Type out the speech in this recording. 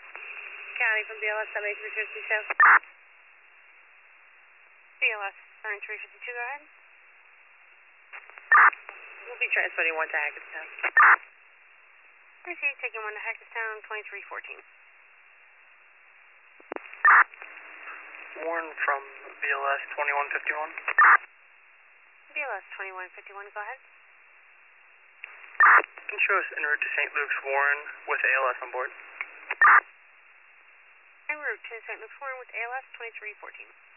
County from BLS 7352. BLS 7352, go ahead. We'll be transmitting one to Hackettstown. Received, taking one to Hackettstown, 2314. Warren from BLS 2151. BLS 2151, go ahead. Can you show us en route to St. Luke's, Warren, with ALS on board? En route to St. Luke's, Warren with ALS 2314.